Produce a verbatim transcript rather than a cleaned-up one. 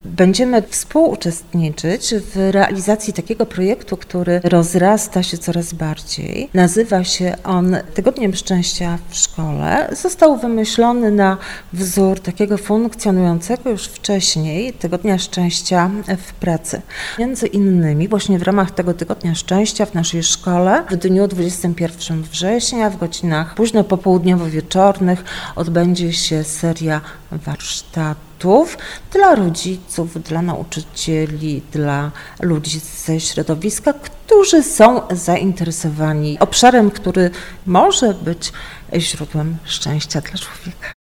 Będziemy współuczestniczyć w realizacji takiego projektu, który rozrasta się coraz bardziej. Nazywa się on Tygodniem Szczęścia w Szkole. Został wymyślony na wzór takiego funkcjonującego już wcześniej Tygodnia Szczęścia w pracy. Między innymi właśnie w ramach tego Tygodnia Szczęścia w naszej szkole w dniu dwudziestego pierwszego września w godzinach późno popołudniowo-wieczornych odbędzie się seria warsztatów dla rodziców, dla nauczycieli, dla ludzi ze środowiska, którzy są zainteresowani obszarem, który może być źródłem szczęścia dla człowieka.